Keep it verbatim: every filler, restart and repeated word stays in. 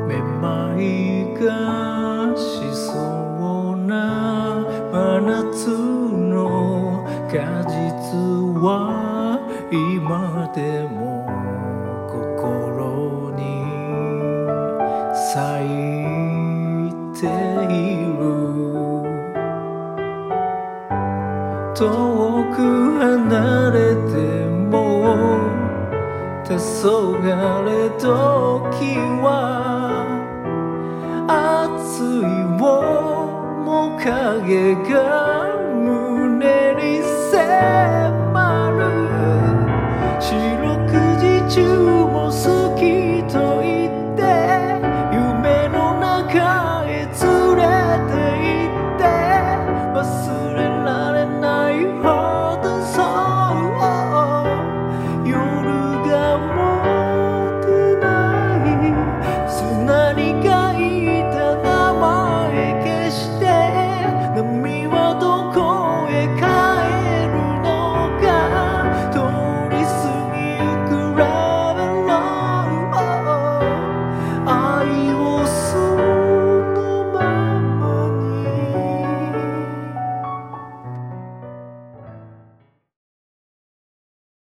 めまいがしそうな真夏の果実は今でも心に咲いている。遠く離れても黄昏時は熱い面影が胸に迫る